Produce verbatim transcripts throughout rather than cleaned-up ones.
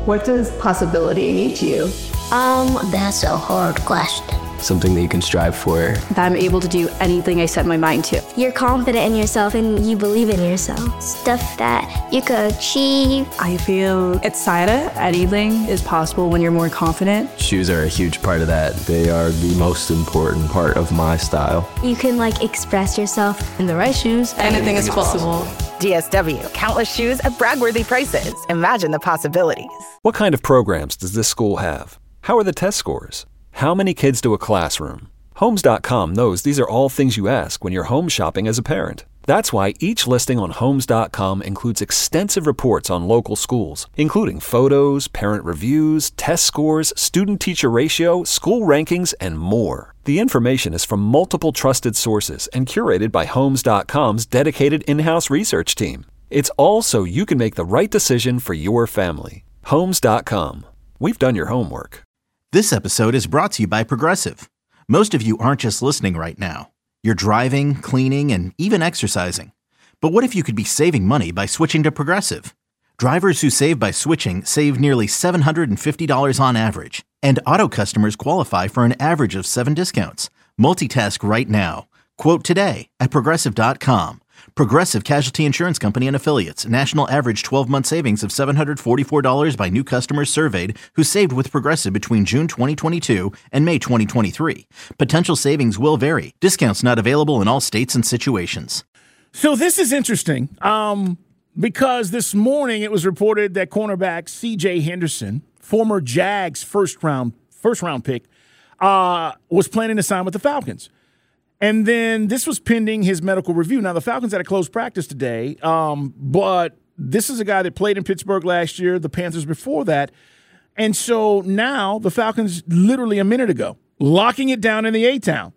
What does possibility mean to you? Um, that's a hard question. Something that you can strive for. That I'm able to do anything I set my mind to. You're confident in yourself and you believe in yourself. Stuff that you could achieve. I feel excited. Anything is possible when you're more confident. Shoes are a huge part of that. They are the most important part of my style. You can like express yourself. In the right shoes, anything is possible. D S W, countless shoes at brag-worthy prices. Imagine the possibilities. What kind of programs does this school have? How are the test scores? How many kids do a classroom? Homes dot com knows these are all things you ask when you're home shopping as a parent. That's why each listing on Homes dot com includes extensive reports on local schools, including photos, parent reviews, test scores, student-teacher ratio, school rankings, and more. The information is from multiple trusted sources and curated by Homes dot com's dedicated in-house research team. It's all so you can make the right decision for your family. Homes dot com. We've done your homework. This episode is brought to you by Progressive. Most of you aren't just listening right now. You're driving, cleaning, and even exercising. But what if you could be saving money by switching to Progressive? Drivers who save by switching save nearly seven hundred fifty dollars on average. And auto customers qualify for an average of seven discounts. Multitask right now. Quote today at Progressive dot com. Progressive Casualty Insurance Company and Affiliates. National average twelve-month savings of seven hundred forty-four dollars by new customers surveyed who saved with Progressive between June twenty twenty-two and May twenty twenty-three. Potential savings will vary. Discounts not available in all states and situations. So this is interesting um, because this morning it was reported that cornerback C J Henderson, former Jags first round first round pick, uh, was planning to sign with the Falcons. And then this was pending his medical review. Now, the Falcons had a closed practice today, um, but this is a guy that played in Pittsburgh last year, the Panthers before that. And so now the Falcons, literally a minute ago, locking it down in the A-Town,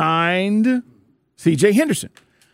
signed C J Henderson.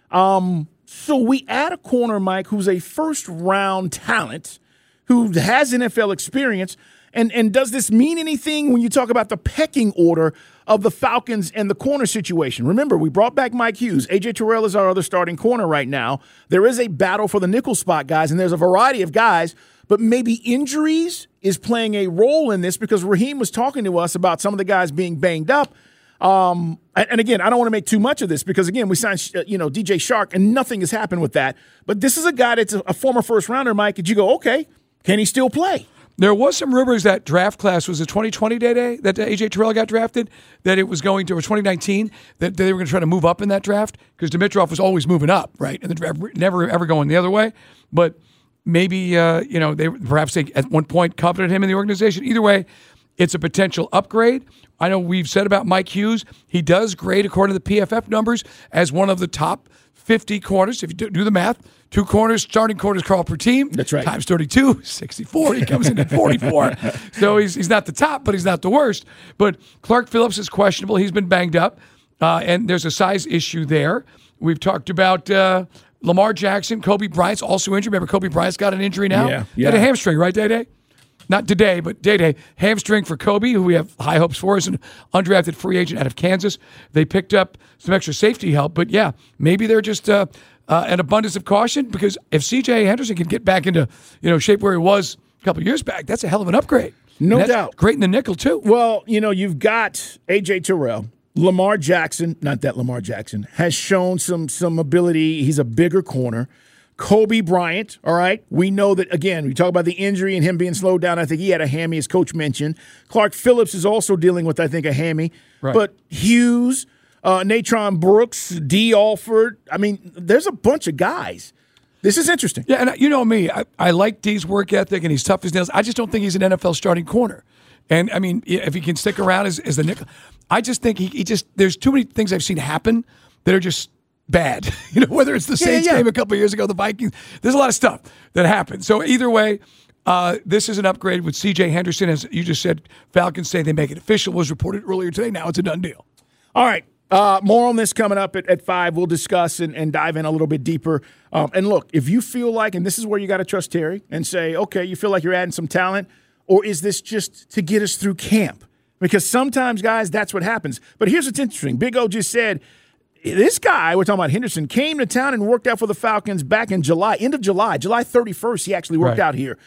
Um, so we add a corner, Mike, who's a first-round talent, who has N F L experience. And and does this mean anything when you talk about the pecking order of the Falcons and the corner situation? Remember, we brought back Mike Hughes. A J Terrell is our other starting corner right now. There is a battle for the nickel spot, guys, and there's a variety of guys, but maybe injuries is playing a role in this because Raheem was talking to us about some of the guys being banged up. Um, and again, I don't want to make too much of this because, again, we signed, you know, D J Shark, and nothing has happened with that. But this is a guy that's a former first-rounder, Mike, and you go, okay, can he still play? There was some rumors that draft class was a twenty twenty day day that A J Terrell got drafted, that it was going to, or twenty nineteen, that they were going to try to move up in that draft because Dimitroff was always moving up, right, in the draft, never ever going the other way. But maybe, uh, you know, they perhaps they at one point coveted him in the organization. Either way, it's a potential upgrade. I know we've said about Mike Hughes, he does grade according to the P F F numbers as one of the top fifty corners. If you do the math, two corners, starting corners call per team. That's right. Times thirty-two, sixty-four. He comes in at forty-four. So he's he's not the top, but he's not the worst. But Clark Phillips is questionable. He's been banged up, uh, and there's a size issue there. We've talked about uh, Lamar Jackson. Kobe Bryant's also injured. Remember, Kobe Bryant's got an injury now? Yeah. He yeah. had a hamstring, right, Day-Day? Not today, but Day-Day. Hamstring for Kobe, who we have high hopes for as an undrafted free agent out of Kansas. They picked up some extra safety help. But, yeah, maybe they're just uh, uh, an abundance of caution because if C J Henderson can get back into you know shape where he was a couple of years back, that's a hell of an upgrade. No doubt. Great in the nickel, too. Well, you know, you've got A J Terrell. Lamar Jackson, not that Lamar Jackson, has shown some some ability. He's a bigger corner. Kobe Bryant, all right. We know that, again, we talk about the injury and him being slowed down. I think he had a hammy, as Coach mentioned. Clark Phillips is also dealing with, I think, a hammy. Right. But Hughes, uh, Natron Brooks, D. Alford, I mean, there's a bunch of guys. This is interesting. Yeah, and you know me. I, I like D's work ethic, and he's tough as nails. I just don't think he's an N F L starting corner. And, I mean, if he can stick around as, as the nickel, I just think he, he just – there's too many things I've seen happen that are just – bad. You know, whether it's the Saints yeah, yeah. game a couple of years ago, the Vikings, there's a lot of stuff that happened. So either way, uh, this is an upgrade with C J Henderson. As you just said, Falcons say they make it official, was reported earlier today. Now it's a done deal. All right. Uh, more on this coming up at, at five. We'll discuss and, and dive in a little bit deeper. Um, and look, if you feel like, and this is where you got to trust Terry and say, okay, you feel like you're adding some talent, or is this just to get us through camp? Because sometimes, guys, that's what happens. But here's what's interesting. Big O just said, this guy, we're talking about Henderson, came to town and worked out for the Falcons back in July, end of July, July thirty-first, he actually worked right. out here.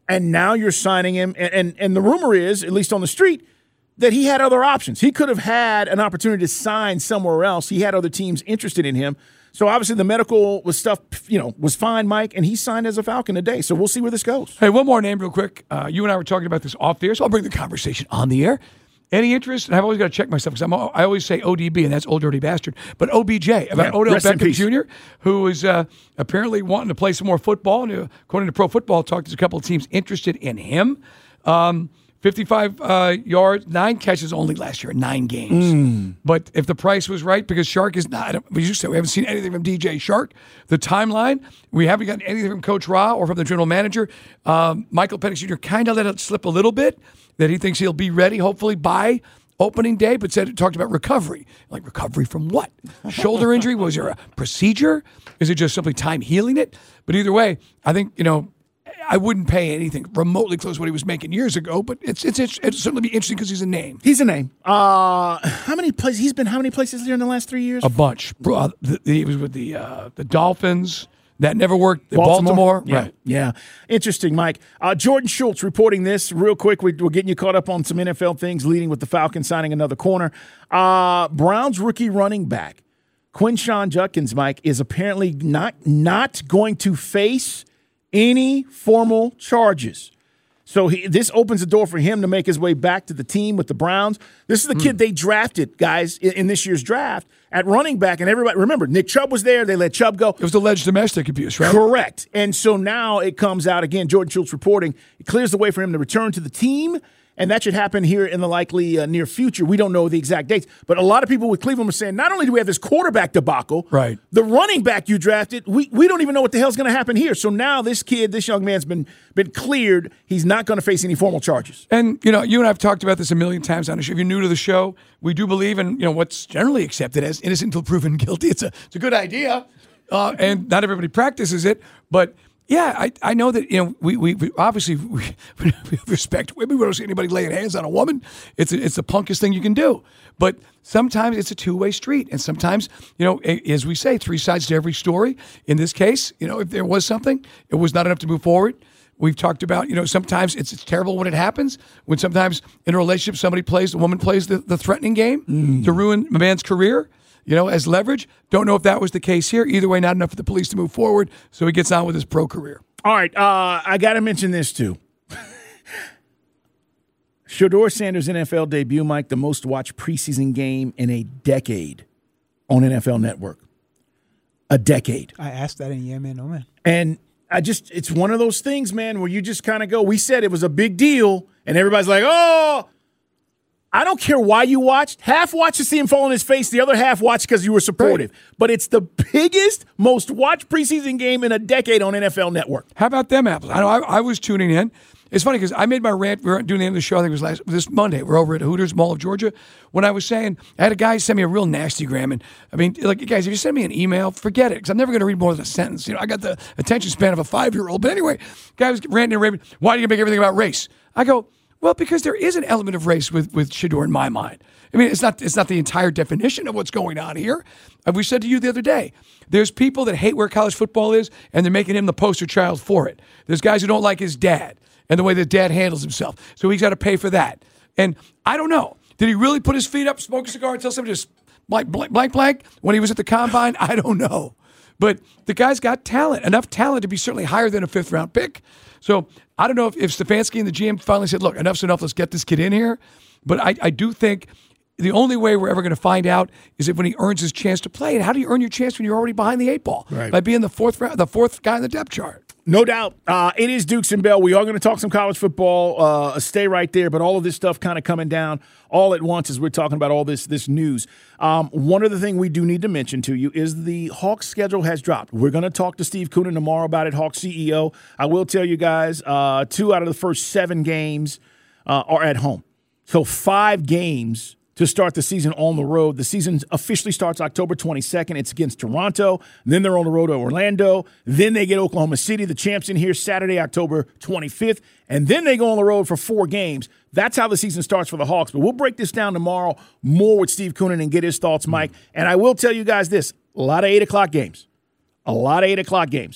and now you're signing him. And, and, and the rumor is, at least on the street, that he had other options. He could have had an opportunity to sign somewhere else. He had other teams interested in him. So obviously the medical was stuff, you know, was fine, Mike, and he signed as a Falcon today. So we'll see where this goes. Hey, one more name real quick. Uh, you and I were talking about this off the air, so I'll bring the conversation on the air. Any interest? And I've always got to check myself because I always say O D B, and that's Old Dirty Bastard. But O B J, about yeah, Odell Beckham Junior, who is uh, apparently wanting to play some more football. And uh, according to Pro Football Talk, there's a couple of teams interested in him. Um, fifty-five uh, yards, nine catches only last year in nine games. Mm. But if the price was right, because Shark is not, we used to, we haven't seen anything from D J Shark. The timeline, we haven't gotten anything from Coach Ra or from the general manager. Um, Michael Penix Junior kind of let it slip a little bit that he thinks he'll be ready, hopefully, by opening day, but said it talked about recovery. Like, recovery from what? Shoulder injury? Was there a procedure? Is it just simply time healing it? But either way, I think, you know, I wouldn't pay anything remotely close to what he was making years ago, but it's it's it's, it's certainly be interesting because he's a name. He's a name. Uh, how many places? He's been how many places here in the last three years? A bunch. Uh, the, the, he was with the uh, the Dolphins. That never worked. Baltimore, Baltimore. Yeah. Right. Yeah. Interesting, Mike. Uh, Jordan Schultz reporting this real quick. We, we're getting you caught up on some N F L things, leading with the Falcons signing another corner. Uh, Browns rookie running back Quinshon Judkins, Mike, is apparently not not going to face any formal charges. So he, this opens the door for him to make his way back to the team with the Browns. This is the mm. kid they drafted, guys, in, in this year's draft at running back. And everybody, remember, Nick Chubb was there. They let Chubb go. It was alleged domestic abuse, right? Correct. And so now it comes out again, Jordan Schultz reporting, it clears the way for him to return to the team. And that should happen here in the likely uh, near future. We don't know the exact dates. But a lot of people with Cleveland are saying, not only do we have this quarterback debacle, right, the running back you drafted, we, we don't even know what the hell's going to happen here. So now this kid, this young man's been been cleared. He's not going to face any formal charges. And, you know, you and I have talked about this a million times on the show. If you're new to the show, we do believe in, you know, what's generally accepted as innocent until proven guilty. It's a, it's a good idea. Uh, and not everybody practices it. But yeah, I I know that, you know, we, we, we obviously we, we respect women. We don't see anybody laying hands on a woman. It's a, it's the punkest thing you can do. But sometimes it's a two-way street. And sometimes, you know, as we say, three sides to every story. In this case, you know, if there was something, it was not enough to move forward. We've talked about, you know, sometimes it's, it's terrible when it happens. When sometimes in a relationship, somebody plays, the woman plays the, the threatening game mm. to ruin a man's career. You know, as leverage. Don't know if that was the case here. Either way, not enough for the police to move forward, so he gets on with his pro career. All right, uh, I got to mention this too. Shedeur Sanders' N F L debut, Mike, the most watched preseason game in a decade on N F L Network. A decade. I asked that in yeah, man, oh man. And I just, it's one of those things, man, where you just kind of go, we said it was a big deal, and everybody's like, oh, I don't care why you watched. Half watched to see him fall on his face. The other half watched because you were supportive. Right. But it's the biggest, most watched preseason game in a decade on N F L Network. How about them apples? I know I, I was tuning in. It's funny because I made my rant. We were doing the end of the show. I think it was last this Monday. We're over at Hooters Mall of Georgia. When I was saying, I had a guy send me a real nasty gram. And I mean, like, guys, if you send me an email, forget it, because I'm never going to read more than a sentence. You know, I got the attention span of a five-year-old. But anyway, guy was ranting and raving. Why do you make everything about race? I go, well, because there is an element of race with, with Shedeur in my mind. I mean, it's not it's not the entire definition of what's going on here. And we said to you the other day, there's people that hate where college football is, and they're making him the poster child for it. There's guys who don't like his dad and the way that dad handles himself. So he's got to pay for that. And I don't know. Did he really put his feet up, smoke a cigar, and tell somebody to blank, blank, blank, blank when he was at the combine? I don't know. But the guy's got talent, enough talent to be certainly higher than a fifth-round pick. So I don't know if, if Stefanski and the G M finally said, look, enough's enough, let's get this kid in here. But I, I do think the only way we're ever going to find out is if when he earns his chance to play. And how do you earn your chance when you're already behind the eight ball? Right. By being the fourth round, the fourth guy in the depth chart. No doubt. Uh, it is Dukes and Bell. We are going to talk some college football. Uh, stay right there. But all of this stuff kind of coming down all at once as we're talking about all this this news. Um, one other thing we do need to mention to you is the Hawks schedule has dropped. We're going to talk to Steve Koonin tomorrow about it, Hawks C E O. I will tell you guys, uh, two out of the first seven games uh, are at home. So five games to start the season on the road. The season officially starts October twenty-second. It's against Toronto. Then they're on the road to Orlando. Then they get Oklahoma City, the champs, in here Saturday, October twenty-fifth. And then they go on the road for four games. That's how the season starts for the Hawks. But we'll break this down tomorrow more with Steve Koonin and get his thoughts, Mike. And I will tell you guys this, a lot of eight o'clock games. A lot of eight o'clock games.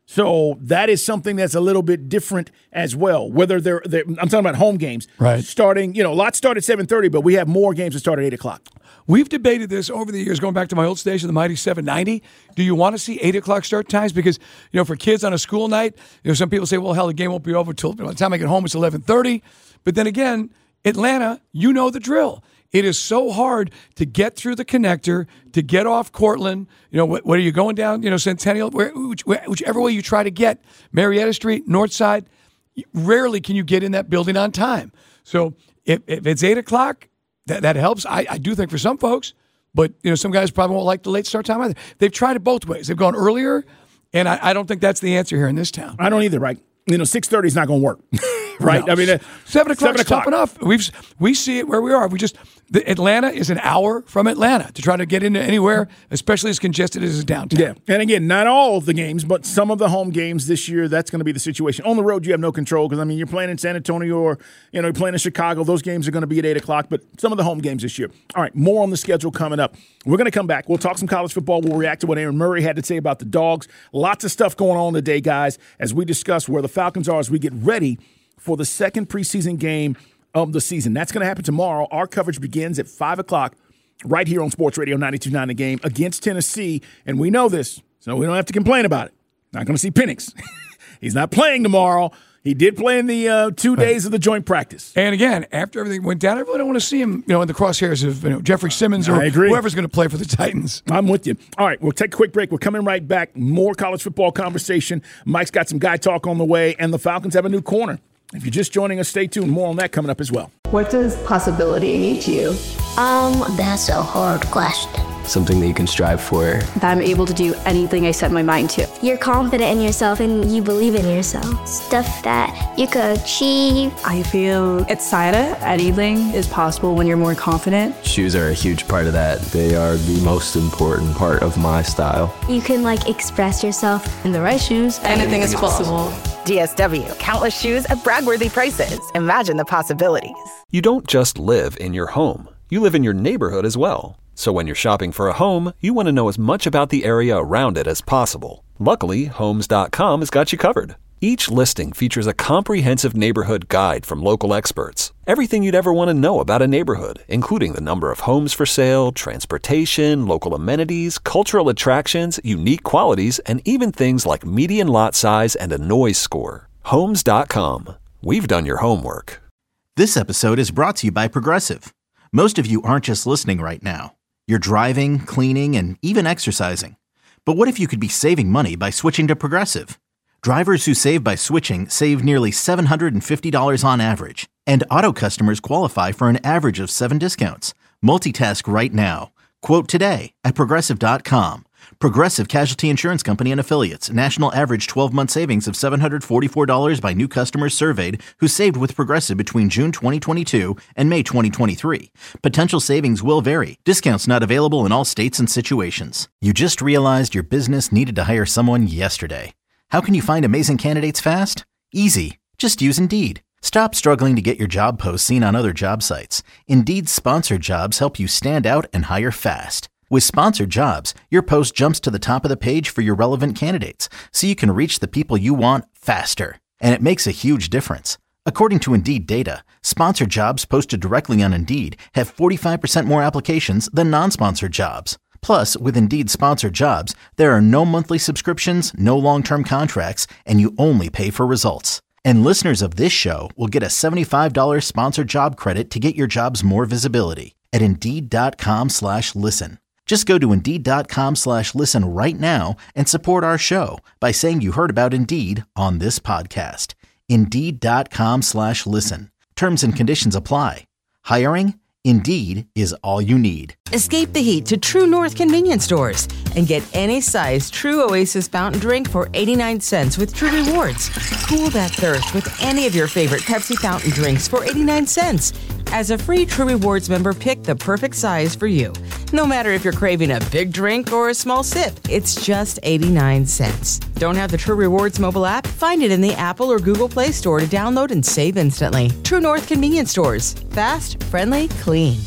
So that is something that's a little bit different as well. Whether they're, they're I'm talking about home games. Right. Starting, you know, lots start at seven thirty, but we have more games that start at eight o'clock. We've debated this over the years, going back to my old station, the Mighty seven ninety. Do you want to see eight o'clock start times? Because, you know, for kids on a school night, you know, some people say, well, hell, the game won't be over till by the time I get home, it's eleven thirty. But then again, Atlanta, you know the drill. It is so hard to get through the connector, to get off Cortland. You know, wh- where are you going down, you know, Centennial, where, which, whichever way you try to get, Marietta Street, North Side, rarely can you get in that building on time. So if, if it's eight o'clock, that, that helps. I, I do think for some folks, but, you know, some guys probably won't like the late start time either. They've tried it both ways. They've gone earlier, and I, I don't think that's the answer here in this town. I don't either, right? You know, six thirty is not going to work. Right? No. I mean, uh, seven o'clock seven is tough o'clock. enough. We've we see it where we are. We just the, Atlanta is an hour from Atlanta to try to get into anywhere, especially as congested as downtown. Yeah, and again, not all of the games, but some of the home games this year. That's going to be the situation. On the road, you have no control because I mean, you're playing in San Antonio or you know, you're playing in Chicago. Those games are going to be at eight o'clock. But some of the home games this year. All right, more on the schedule coming up. We're going to come back. We'll talk some college football. We'll react to what Aaron Murray had to say about the Dogs. Lots of stuff going on today, guys, as we discuss where the Falcons are as we get ready for the second preseason game of the season. That's going to happen tomorrow. Our coverage begins at five o'clock right here on Sports Radio ninety-two point nine The Game against Tennessee. And we know this, so we don't have to complain about it. Not going to see Penix. He's not playing tomorrow. He did play in the uh, two days of the joint practice. And again, after everything went down, I really don't want to see him, you know, in the crosshairs of you know, Jeffrey Simmons or whoever's going to play for the Titans. I'm with you. All right, we'll take a quick break. We're coming right back. More college football conversation. Mike's got some guy talk on the way, and the Falcons have a new corner. If you're just joining us, stay tuned. More on that coming up as well. What does possibility mean to you? Um, that's a hard question. Something that you can strive for. That I'm able to do anything I set my mind to. You're confident in yourself and you believe in yourself. Stuff that you could achieve. I feel excited. Anything is possible when you're more confident. Shoes are a huge part of that. They are the most important part of my style. You can like express yourself. In the right shoes, anything is possible. D S W, countless shoes at brag-worthy prices. Imagine the possibilities. You don't just live in your home. You live in your neighborhood as well. So when you're shopping for a home, you want to know as much about the area around it as possible. Luckily, Homes dot com has got you covered. Each listing features a comprehensive neighborhood guide from local experts. Everything you'd ever want to know about a neighborhood, including the number of homes for sale, transportation, local amenities, cultural attractions, unique qualities, and even things like median lot size and a noise score. Homes dot com. We've done your homework. This episode is brought to you by Progressive. Most of you aren't just listening right now. You're driving, cleaning, and even exercising. But what if you could be saving money by switching to Progressive? Drivers who save by switching save nearly seven hundred fifty dollars on average. And auto customers qualify for an average of seven discounts. Multitask right now. Quote today at Progressive dot com. Progressive Casualty Insurance Company and Affiliates. National average twelve-month savings of seven hundred forty-four dollars by new customers surveyed who saved with Progressive between June twenty twenty-two and May twenty twenty-three. Potential savings will vary. Discounts not available in all states and situations. You just realized your business needed to hire someone yesterday. How can you find amazing candidates fast? Easy. Just use Indeed. Stop struggling to get your job posts seen on other job sites. Indeed's sponsored jobs help you stand out and hire fast. With sponsored jobs, your post jumps to the top of the page for your relevant candidates, so you can reach the people you want faster. And it makes a huge difference. According to Indeed data, sponsored jobs posted directly on Indeed have forty-five percent more applications than non-sponsored jobs. Plus, with Indeed sponsored jobs, there are no monthly subscriptions, no long-term contracts, and you only pay for results. And listeners of this show will get a seventy-five dollars sponsored job credit to get your jobs more visibility at Indeed.com slash listen. Just go to Indeed.com slash listen right now and support our show by saying you heard about Indeed on this podcast. Indeed.com slash listen. Terms and conditions apply. Hiring? Indeed is all you need. Escape the heat to True North convenience stores and get any size True Oasis fountain drink for eighty-nine cents with True Rewards. Cool that thirst with any of your favorite Pepsi fountain drinks for eighty-nine cents. As a free True Rewards member, pick the perfect size for you. No matter if you're craving a big drink or a small sip, it's just eighty-nine cents. Don't have the True Rewards mobile app? Find it in the Apple or Google Play Store to download and save instantly. True North convenience stores. Fast, friendly, clean.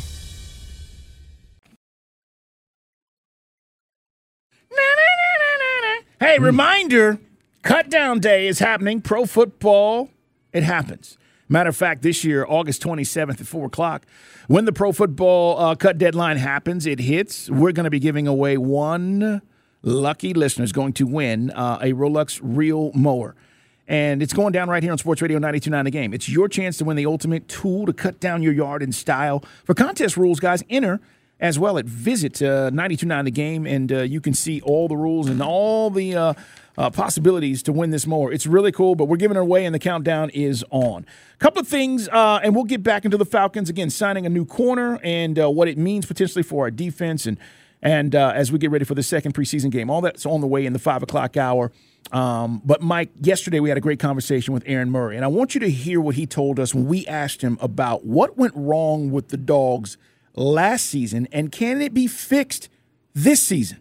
Hey, reminder, Cut Down Day is happening. Pro football, it happens. Matter of fact, this year, August twenty-seventh at four o'clock, when the pro football uh, cut deadline happens, it hits, we're going to be giving away one lucky listener is going to win uh, a Rolex Reel Mower. And it's going down right here on Sports Radio ninety-two point nine The Game. It's your chance to win the ultimate tool to cut down your yard in style. For contest rules, guys, enter as well at visit uh, ninety-two point nine The Game, and uh, you can see all the rules and all the uh, uh, possibilities to win this mower. It's really cool, but we're giving it away, and the countdown is on. A couple of things, uh, and we'll get back into the Falcons, again, signing a new corner and uh, what it means potentially for our defense, and, and uh, as we get ready for the second preseason game. All that's on the way in the five o'clock hour. Um, but, Mike, yesterday we had a great conversation with Aaron Murray, and I want you to hear what he told us when we asked him about what went wrong with the Dogs last season, and can it be fixed this season?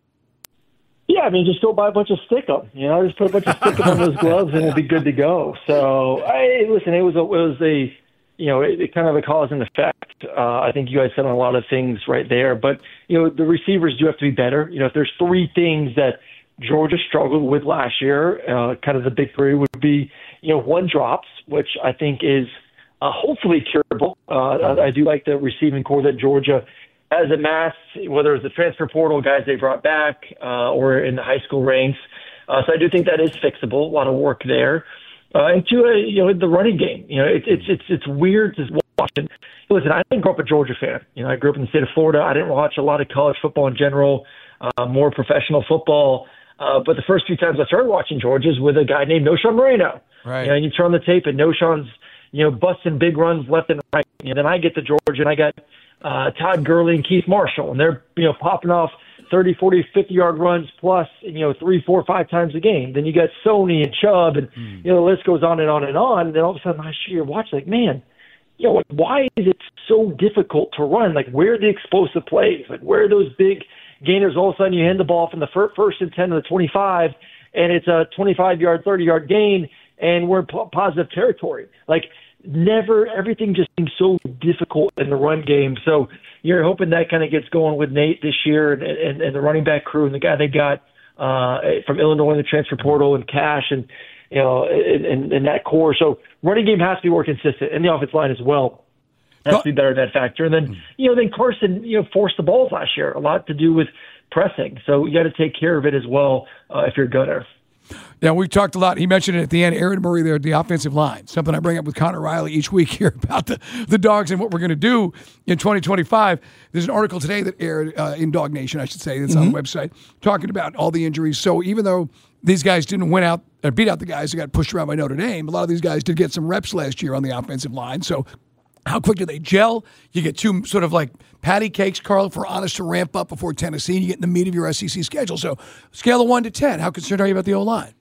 Yeah, I mean, just go buy a bunch of stick-up. You know, just put a bunch of stick-up on those gloves, and it'll be good to go. So, I, listen, it was a, it was a, you know, it, it kind of a cause and effect. Uh, I think you guys said on a lot of things right there. But, you know, the receivers do have to be better. You know, if there's three things that Georgia struggled with last year, uh, kind of the big three would be, you know, one drops, which I think is uh, hopefully curable. Uh, I, I do like the receiving core that Georgia has amassed, whether it's the transfer portal guys they brought back uh, or in the high school ranks. Uh, so I do think that is fixable. A lot of work there. Uh, and two, uh, you know, the running game. You know, it, it's it's it's weird to watch. Listen, I didn't grow up a Georgia fan. You know, I grew up in the state of Florida. I didn't watch a lot of college football in general, uh, more professional football. Uh, but the first few times I started watching Georgia is with a guy named Knowshon Moreno. Right. You know, and you turn on the tape and Knowshon's, you know, busting big runs left and right. And then I get to Georgia and I got uh, Todd Gurley and Keith Marshall, and they're, you know, popping off thirty, forty, fifty-yard runs plus, you know, three, four, five times a game. Then you got Sony and Chubb, and, mm. you know, the list goes on and on and on. And then all of a sudden last year, watch like, man, you know, why is it so difficult to run? Like, where are the explosive plays? Like, where are those big gainers? All of a sudden you hand the ball from the first and ten to the twenty-five, and it's a twenty-five-yard, thirty-yard gain, and we're in positive territory. Like, never, everything just seems so difficult in the run game. So you're hoping that kind of gets going with Nate this year and, and, and the running back crew and the guy they got uh, from Illinois in the transfer portal and Cash and, you know, in, in that core. So running game has to be more consistent, and the offensive line as well has to be better in that factor. And then, you know, then Carson, you know, forced the balls last year, a lot to do with pressing. So you got to take care of it as well uh, if you're a gunner. Yeah, we've talked a lot. He mentioned it at the end. Aaron Murray there at the offensive line. Something I bring up with Connor Riley each week here about the, the Dogs and what we're going to do in twenty twenty-five. There's an article today that aired uh, in Dog Nation, I should say, that's mm-hmm. on the website, talking about all the injuries. So even though these guys didn't win out or beat out the guys who got pushed around by Notre Dame, a lot of these guys did get some reps last year on the offensive line. So how quick do they gel? You get two sort of like patty cakes, Carl, for Honest to ramp up before Tennessee, and you get in the meat of your S E C schedule. So scale of one to ten, how concerned are you about the O-line?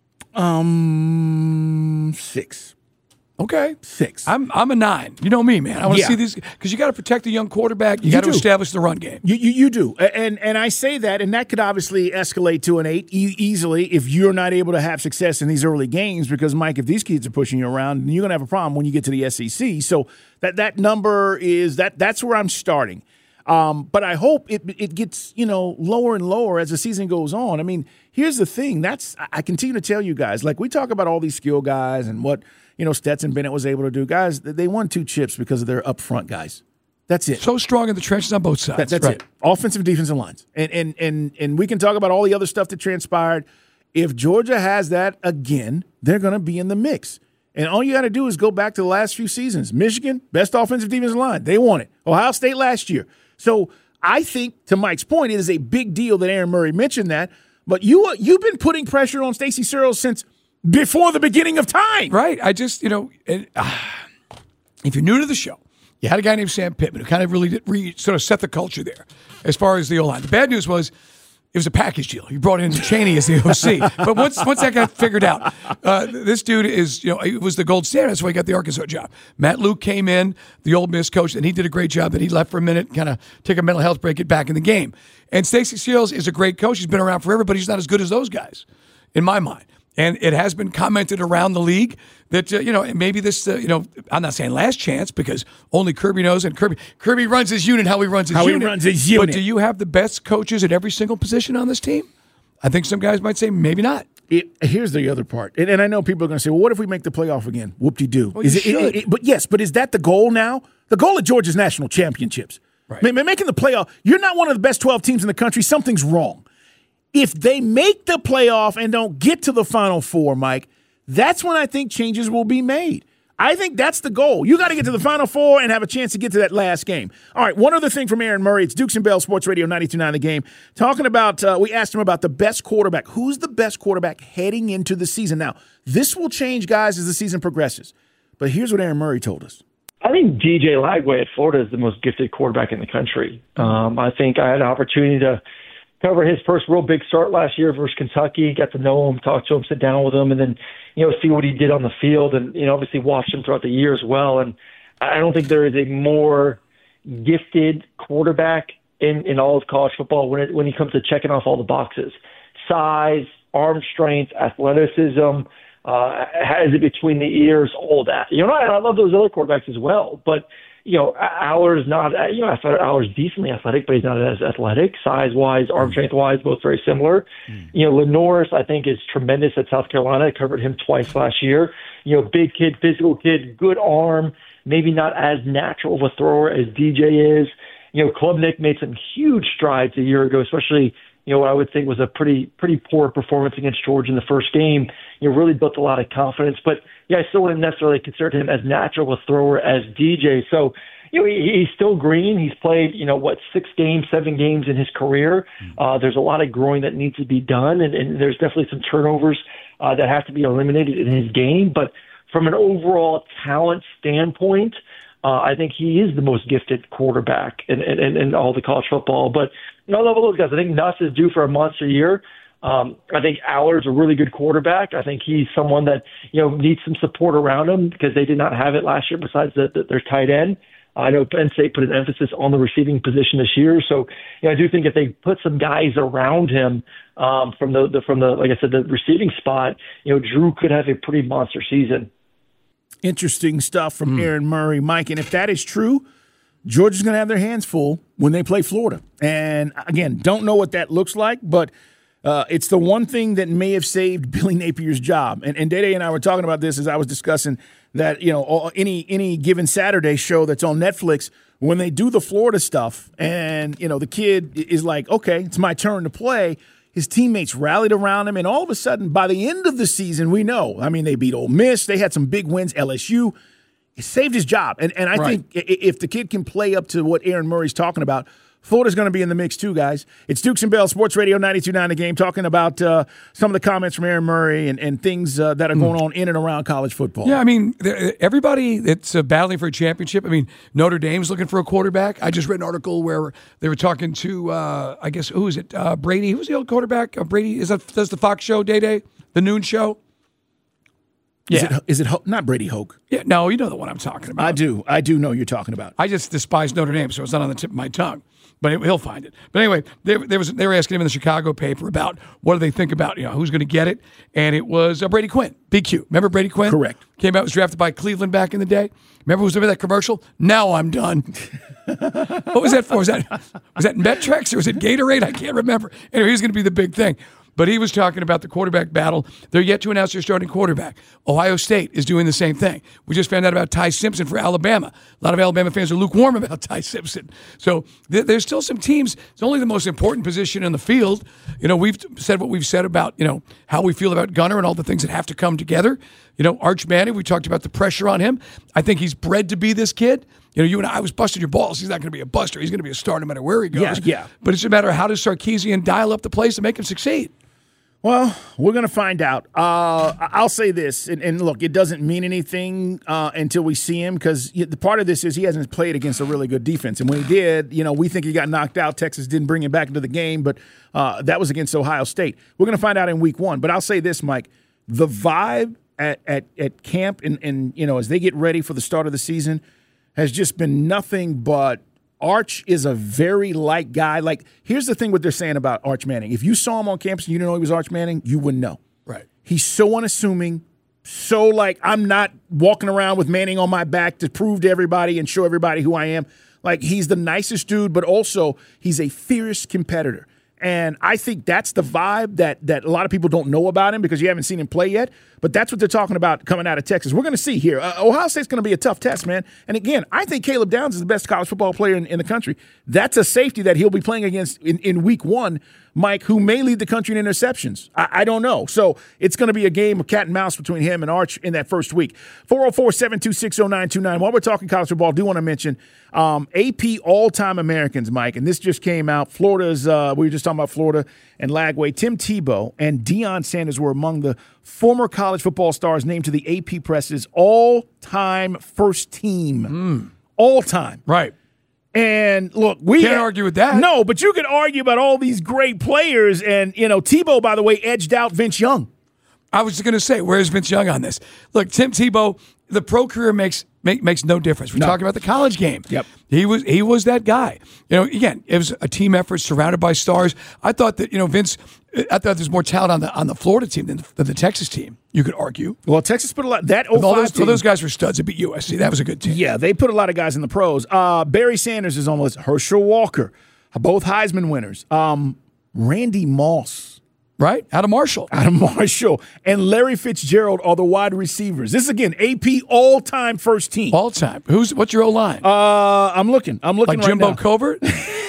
Um, six. Okay. Six. I'm I'm a nine. You know me, man. I want to yeah. see these because you got to protect the young quarterback. You, you got to establish the run game. You, you you do, and and I say that, and that could obviously escalate to an eight e- easily if you're not able to have success in these early games. Because Mike, if these kids are pushing you around, you're gonna have a problem when you get to the S E C. So that that number is that that's where I'm starting. Um, but I hope it it gets, you know, lower and lower as the season goes on. I mean, here's the thing. That's I continue to tell you guys, like we talk about all these skill guys and what, you know, Stetson Bennett was able to do. Guys, they won two chips because of their up front guys. That's it. So strong in the trenches on both sides. That, that's right. it. Offensive and defensive lines. And, and, and, and we can talk about all the other stuff that transpired. If Georgia has that again, they're going to be in the mix. And all you got to do is go back to the last few seasons. Michigan, best offensive defensive line. They won it. Ohio State last year. So I think, to Mike's point, it is a big deal that Aaron Murray mentioned that. But you, you've been putting pressure on Stacey Searles since before the beginning of time. Right. I just, you know, it, uh, if you're new to the show, you had a guy named Sam Pittman who kind of really did, re, sort of set the culture there as far as the O-line. The bad news was it was a package deal. You brought in Chaney as the O C. But once once that got figured out, uh, this dude is, you know, it was the gold standard. That's why he got the Arkansas job. Matt Luke came in, the Ole Miss coach, and he did a great job. Then he left for a minute, kind of take a mental health break, get back in the game. And Stacey Searles is a great coach. He's been around forever, but he's not as good as those guys, in my mind. And it has been commented around the league that, uh, you know, maybe this, uh, you know, I'm not saying last chance because only Kirby knows, and Kirby Kirby runs his unit how he runs his how unit. How he runs his unit. But do you have the best coaches at every single position on this team? I think some guys might say maybe not. It, here's the other part, and, and I know people are going to say, "Well, what if we make the playoff again?" Whoop-de-doo. Well, is you it, it, it, but yes, but is that the goal now? The goal of Georgia's national championships, right. Ma- making the playoff. You're not one of the best twelve teams in the country. Something's wrong. If they make the playoff and don't get to the Final Four, Mike, that's when I think changes will be made. I think that's the goal. You got to get to the Final Four and have a chance to get to that last game. All right, one other thing from Aaron Murray. It's Dukes and Bell Sports Radio ninety-two point nine The Game. Talking about, uh, we asked him about the best quarterback. Who's the best quarterback heading into the season? Now, this will change, guys, as the season progresses. But here's what Aaron Murray told us. I think D J Lagway at Florida is the most gifted quarterback in the country. Um, I think I had an opportunity to cover his first real big start last year versus Kentucky, got to know him, talk to him, sit down with him, and then, you know, see what he did on the field, and, you know, obviously watched him throughout the year as well. And I don't think there is a more gifted quarterback in, in all of college football when it, when he comes to checking off all the boxes. Size, arm strength, athleticism, uh, has it between the ears, all that. You know, I love those other quarterbacks as well, but you know, Allers not, you know, Allers decently athletic, but he's not as athletic, size-wise, arm strength-wise, both very similar. Mm. You know, Lenoris, I think, is tremendous at South Carolina. I covered him twice last year. You know, big kid, physical kid, good arm, maybe not as natural of a thrower as D J is. You know, Klubnik made some huge strides a year ago, especially, you know, what I would think was a pretty pretty poor performance against Georgia in the first game. You know, really built a lot of confidence. But, yeah, I still wouldn't necessarily consider him as natural a thrower as D J. So, you know, he, he's still green. He's played, you know, what, six games, seven games in his career. Uh, there's a lot of growing that needs to be done, and, and there's definitely some turnovers uh, that have to be eliminated in his game. But from an overall talent standpoint, uh, I think he is the most gifted quarterback in, in, in all the college football. But, you know, I love all those guys. I think Nuss is due for a monster year. Um, I think Allers is a really good quarterback. I think he's someone that, you know, needs some support around him because they did not have it last year besides the, the, their tight end. I know Penn State put an emphasis on the receiving position this year. So, you know, I do think if they put some guys around him um, from the, the from the, like I said, the receiving spot, you know, Drew could have a pretty monster season. Interesting stuff from mm. Aaron Murray, Mike. And if that is true, Georgia's going to have their hands full when they play Florida. And, again, don't know what that looks like, but uh, it's the one thing that may have saved Billy Napier's job. And, and Dede and I were talking about this as I was discussing that, you know, all, any any given Saturday show that's on Netflix, when they do the Florida stuff and, you know, the kid is like, okay, it's my turn to play, his teammates rallied around him, and all of a sudden, by the end of the season, we know, I mean, they beat Ole Miss, they had some big wins, L S U. It saved his job. And and I right. think if the kid can play up to what Aaron Murray's talking about, Florida's going to be in the mix too, guys. It's Dukes and Bell Sports Radio ninety-two point nine The Game, talking about uh, some of the comments from Aaron Murray and, and things uh, that are going on in and around college football. Yeah, I mean, everybody that's uh, battling for a championship, I mean, Notre Dame's looking for a quarterback. I just read an article where they were talking to, uh, I guess, who is it? Uh, Brady. Who's the old quarterback? Uh, Brady, is that, does the Fox show, Day Day? The noon show? Is yeah. it, is it not Brady Hoke? Yeah, no, you know the one I'm talking about. I do. I do know you're talking about. I just despise Notre Dame, so it's not on the tip of my tongue. But he'll find it. But anyway, they, they, was, they were asking him in the Chicago paper about what do they think about, you know, who's going to get it. And it was uh, Brady Quinn, B Q. Remember Brady Quinn? Correct. Came out, was drafted by Cleveland back in the day. Remember, was there that commercial? Now I'm done. What was that for? Was that was that Metrex or was it Gatorade? I can't remember. Anyway, he was going to be the big thing. But he was talking about the quarterback battle. They're yet to announce their starting quarterback. Ohio State is doing the same thing. We just found out about Ty Simpson for Alabama. A lot of Alabama fans are lukewarm about Ty Simpson. So th- there's still some teams. It's only the most important position in the field. You know, we've said what we've said about, you know, how we feel about Gunner and all the things that have to come together. You know, Arch Manning, we talked about the pressure on him. I think he's bred to be this kid. You know, you and I, I was busting your balls. He's not going to be a buster. He's going to be a star no matter where he goes. Yeah, yeah. But it's a matter of how does Sarkisian dial up the plays to make him succeed. Well, we're going to find out. Uh, I'll say this, and, and look, it doesn't mean anything uh, until we see him, because the part of this is he hasn't played against a really good defense. And when he did, you know, we think he got knocked out. Texas didn't bring him back into the game, but uh, that was against Ohio State. We're going to find out in week one. But I'll say this, Mike, the vibe at, at, at camp and, and, you know, as they get ready for the start of the season has just been nothing but Arch is a very light guy. Like, here's the thing what they're saying about Arch Manning. If you saw him on campus and you didn't know he was Arch Manning, you wouldn't know. Right. He's so unassuming, so like, I'm not walking around with Manning on my back to prove to everybody and show everybody who I am. Like, he's the nicest dude, but also he's a fierce competitor. And I think that's the vibe that that a lot of people don't know about him because you haven't seen him play yet. But that's what they're talking about coming out of Texas. We're going to see here. Uh, Ohio State's going to be a tough test, man. And again, I think Caleb Downs is the best college football player in, in the country. That's a safety that he'll be playing against in, in week one, Mike, who may lead the country in interceptions. I, I don't know. So it's going to be a game of cat and mouse between him and Arch in that first week. four oh four, seven two six, oh nine two nine. While we're talking college football, I do want to mention um, A P All-Time Americans, Mike, and this just came out. Florida's, uh, we were just talking about Florida and Lagway. Tim Tebow and Deion Sanders were among the former college football stars named to the A P Press's all-time first team. Mm. All-time. Right. And look, we can't had, argue with that. No, but you could argue about all these great players. And, you know, Tebow, by the way, edged out Vince Young. I was going to say, where's Vince Young on this? Look, Tim Tebow, the pro career makes make, makes no difference. We're No. talking about the college game. Yep. He was he was that guy. You know, again, it was a team effort surrounded by stars. I thought that, you know, Vince, I thought there's more talent on the on the Florida team than, than the Texas team, you could argue. Well, Texas put a lot. That With all oh five those, team, all those guys were studs. It beat U S C. That was a good team. Yeah, they put a lot of guys in the pros. Uh, Barry Sanders is on the list. Herschel Walker, both Heisman winners. Um, Randy Moss. Right? Out of Marshall. Out of Marshall. And Larry Fitzgerald are the wide receivers. This is, again, A P all-time first team. All-time. Who's What's your O-line? Uh, I'm looking. I'm looking like right Jimbo now. Covert?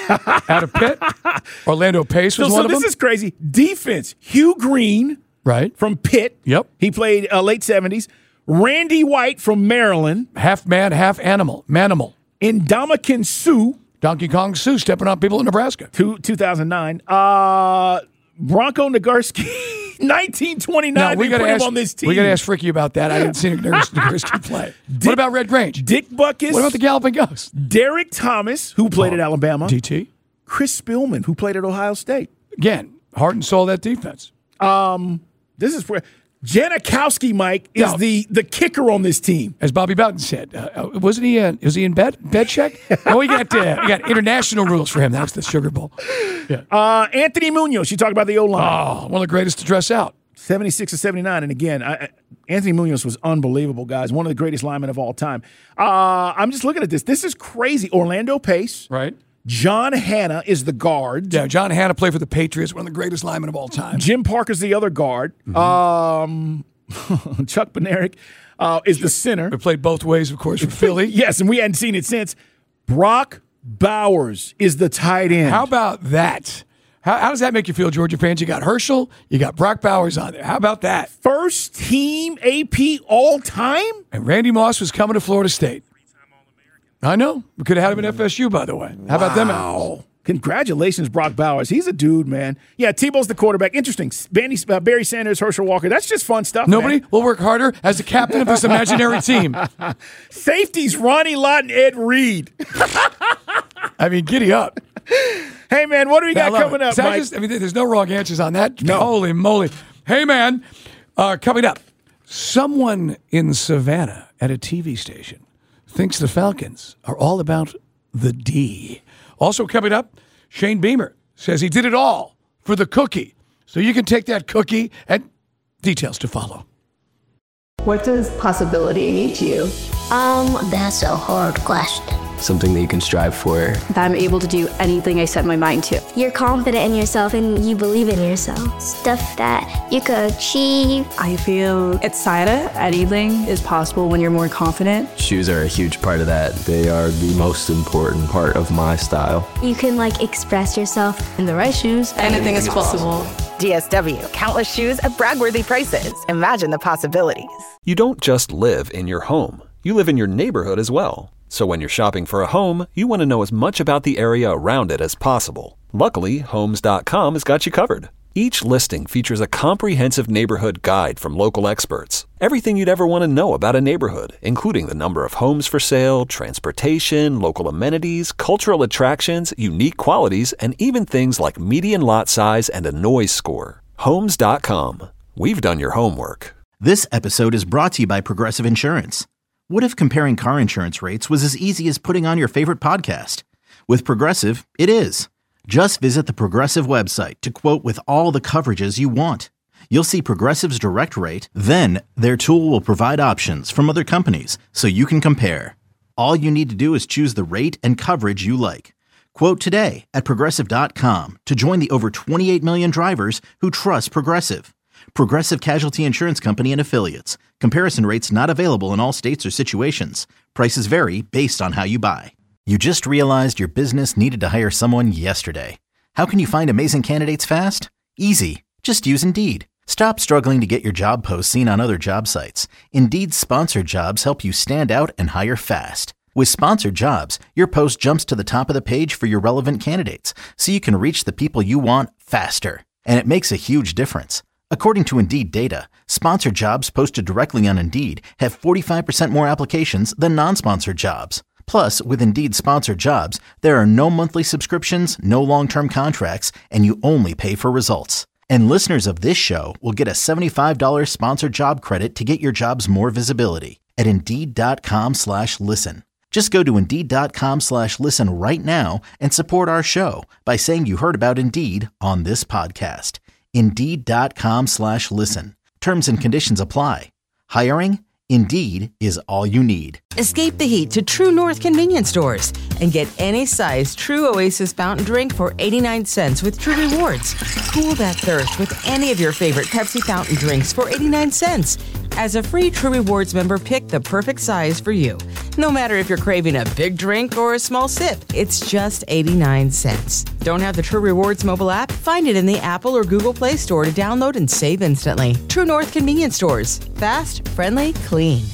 Out of Pitt? Orlando Pace was so, one so of them? this is crazy. Defense, Hugh Green. Right. From Pitt. Yep. He played uh, late seventies. Randy White from Maryland. Half man, half animal. Manimal. Ndamukong Suh. Donkey Kong Sue stepping on people in Nebraska. Two, two thousand nine. Uh, Bronco Nagurski. nineteen twenty-nine. No, we got to ask on this team. We got to ask Fricky about that. I didn't see Nagurski play. Dick, what about Red Grange? Dick Buckus. What about the Galloping Ghost? Derek Thomas, who played oh, at Alabama. D T. Chris Spillman, who played at Ohio State. Again, heart and soul of that defense. Um, this is where Janikowski, Mike, is No. the the kicker on this team. As Bobby Bowden said, uh, wasn't he? Uh, was he in bed? Bed check? No, we got uh, we got international rules for him. That was the Sugar Bowl. Yeah. Uh, Anthony Munoz. You talk about the O line. Oh, one of the greatest to dress out. seventy-six or seventy-nine. And again, I, I, Anthony Munoz was unbelievable, guys. One of the greatest linemen of all time. Uh, I'm just looking at this. This is crazy. Orlando Pace. Right. John Hanna is the guard. Yeah, John Hanna played for the Patriots, one of the greatest linemen of all time. Jim Parker's the other guard. Mm-hmm. Um, Chuck Bednarik uh, is the center. We played both ways, of course, for Philly. Yes, and we hadn't seen it since. Brock Bowers is the tight end. How about that? How, how does that make you feel, Georgia fans? You got Herschel, you got Brock Bowers on there. How about that? First team A P all time? And Randy Moss was coming to Florida State. I know. We could have had him at F S U, by the way. How about them? Wow. Congratulations, Brock Bowers. He's a dude, man. Yeah, Tebow's the quarterback. Interesting. Barry, uh, Barry Sanders, Herschel Walker. That's just fun stuff, Nobody man. will work harder as the captain of this imaginary team. Safeties, Ronnie Lott and Ed Reed. I mean, giddy up. Hey, man, what do we Yeah, got coming it. up, So I, Mike? just, I mean, there's no wrong answers on that. No. Holy moly. Hey, man, uh, coming up, someone in Savannah at a T V station thinks the Falcons are all about the D. Also coming up, Shane Beamer says he did it all for the cookie. So you can take that cookie and details to follow. What does possibility mean to you? Um, that's a hard question. Something that you can strive for. That I'm able to do anything I set my mind to. You're confident in yourself and you believe in yourself. Stuff that you could achieve. I feel excited. Anything is possible when you're more confident. Shoes are a huge part of that. They are the most important part of my style. You can like express yourself. In the right shoes, anything is possible. D S W, countless shoes at brag-worthy prices. Imagine the possibilities. You don't just live in your home. You live in your neighborhood as well. So when you're shopping for a home, you want to know as much about the area around it as possible. Luckily, Homes dot com has got you covered. Each listing features a comprehensive neighborhood guide from local experts. Everything you'd ever want to know about a neighborhood, including the number of homes for sale, transportation, local amenities, cultural attractions, unique qualities, and even things like median lot size and a noise score. Homes dot com. We've done your homework. This episode is brought to you by Progressive Insurance. What if comparing car insurance rates was as easy as putting on your favorite podcast? With Progressive, it is. Just visit the Progressive website to quote with all the coverages you want. You'll see Progressive's direct rate, then their tool will provide options from other companies so you can compare. All you need to do is choose the rate and coverage you like. Quote today at Progressive dot com to join the over twenty-eight million drivers who trust Progressive. Progressive Casualty Insurance Company and Affiliates. Comparison rates not available in all states or situations. Prices vary based on how you buy. You just realized your business needed to hire someone yesterday. How can you find amazing candidates fast? Easy. Just use Indeed. Stop struggling to get your job posts seen on other job sites. Indeed's sponsored jobs help you stand out and hire fast. With sponsored jobs, your post jumps to the top of the page for your relevant candidates, so you can reach the people you want faster. And it makes a huge difference. According to Indeed data, sponsored jobs posted directly on Indeed have forty-five percent more applications than non-sponsored jobs. Plus, with Indeed sponsored jobs, there are no monthly subscriptions, no long-term contracts, and you only pay for results. And listeners of this show will get a seventy-five dollars sponsored job credit to get your jobs more visibility at Indeed.com slash listen. Just go to Indeed.com slash listen right now and support our show by saying you heard about Indeed on this podcast. Indeed.com slash listen. Terms and conditions apply. Hiring? Indeed is all you need. Escape the heat to True North convenience stores and get any size True Oasis fountain drink for eighty-nine cents with True Rewards. Cool that thirst with any of your favorite Pepsi fountain drinks for eighty-nine cents. As a free True Rewards member, pick the perfect size for you. No matter if you're craving a big drink or a small sip, it's just eighty-nine cents. Don't have the True Rewards mobile app? Find it in the Apple or Google Play Store to download and save instantly. True North convenience stores. Fast, friendly, clean.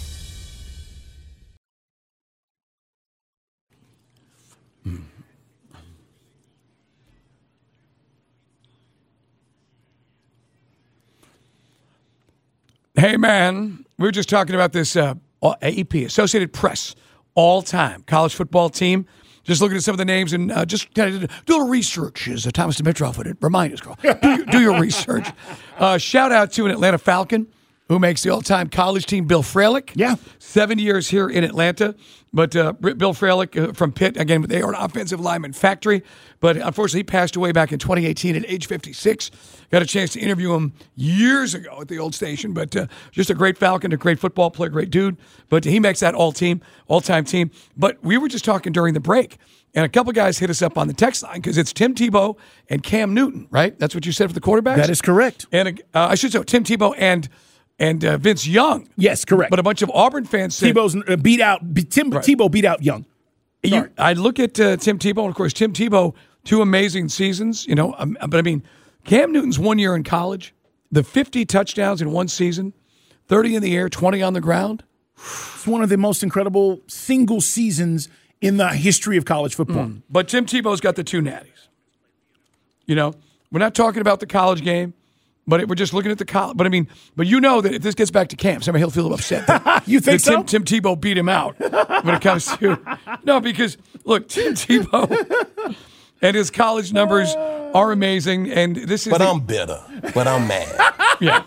Hey, man, we were just talking about this uh, A E P, Associated Press, all-time college football team. Just looking at some of the names and uh, just kind of do a little research, as uh, Thomas Dimitroff would remind us, Carl. Do, do your research. Uh, shout out to an Atlanta Falcon who makes the all-time college team, Bill Fralick. Yeah. Seven years here in Atlanta. But uh, Bill Fralick uh, from Pitt, again, they are an offensive lineman factory. But unfortunately, he passed away back in twenty eighteen at age fifty-six. Got a chance to interview him years ago at the old station. But uh, just a great Falcon, a great football player, great dude. But he makes that all-team, all-time team. But we were just talking during the break, and a couple guys hit us up on the text line because it's Tim Tebow and Cam Newton, right? That's what you said for the quarterbacks? That is correct. And uh, I should say Tim Tebow and and uh, Vince Young. Yes, correct. But a bunch of Auburn fans said Tebow's uh, beat out. Tim right. Tebow beat out Young. You, I look at uh, Tim Tebow, and of course Tim Tebow, two amazing seasons. You know, um, but I mean, Cam Newton's one year in college, the fifty touchdowns in one season, thirty in the air, twenty on the ground. It's one of the most incredible single seasons in the history of college football. Mm. But Tim Tebow's got the two natties. You know, we're not talking about the college game. But we're just looking at the college. But I mean, but you know that if this gets back to Cam, somebody he'll feel upset. That, you think that so? Tim, Tim Tebow beat him out when it comes to no, because look, Tim Tebow and his college numbers are amazing, and this is. But the, I'm bitter. But I'm mad. Yeah,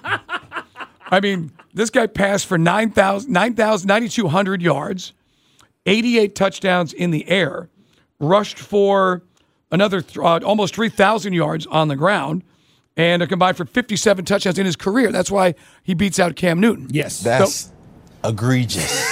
I mean, this guy passed for nine thousand, nine thousand, ninety-two hundred yards, eighty-eight touchdowns in the air, rushed for another th- uh, almost three thousand yards on the ground. And a combined for fifty-seven touchdowns in his career. That's why he beats out Cam Newton. Yes. That's so, egregious.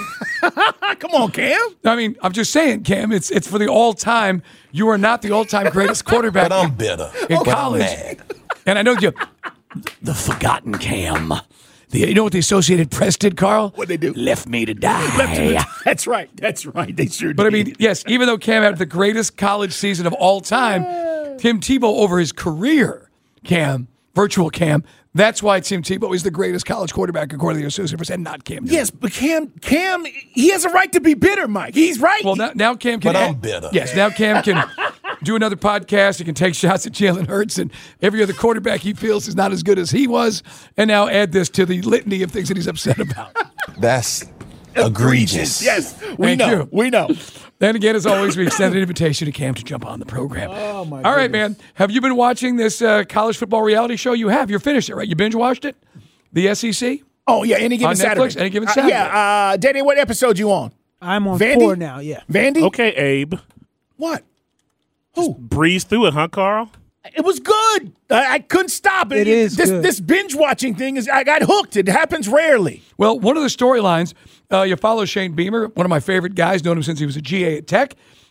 Come on, Cam. I mean, I'm just saying, Cam, it's it's for the all-time. You are not the all-time greatest quarterback. But I'm bitter. In but college. I'm mad. And I know you, the forgotten Cam. The, you know what the Associated Press did, Carl? What'd they do? Left me to die. Left me to, that's right. That's right. They sure did. But I mean, yes, even though Cam had the greatest college season of all time, Tim Tebow over his career, Cam, virtual Cam. That's why Tim Tebow is the greatest college quarterback according to the Associated Press, and not Cam Newton. Yes, but Cam, Cam, he has a right to be bitter, Mike. He's right. Well, now, now Cam can. But I'm add, bitter. Yes, now Cam can do another podcast. He can take shots at Jalen Hurts and every other quarterback he feels is not as good as he was, and now add this to the litany of things that he's upset about. That's egregious. Yes, we Thank know. you. We know. Then again, as always, we extend an invitation to Cam to jump on the program. Oh, my All right, man. Have you been watching this uh, college football reality show? You have. You're finished it, right? You binge-watched it? The S E C? Oh, yeah, any given on Saturday. Netflix, any given Uh, Saturday. yeah, uh, Danny, what episode you on? I'm on Vandy? four now, yeah. Vandy? Okay, Abe. What? Who? Just breeze through it, huh, Carl? It was good. I, I couldn't stop it. It is this good. this binge watching thing is. I got hooked. It happens rarely. Well, one of the storylines, uh, you follow Shane Beamer, one of my favorite guys, known him since he was a G A at Tech.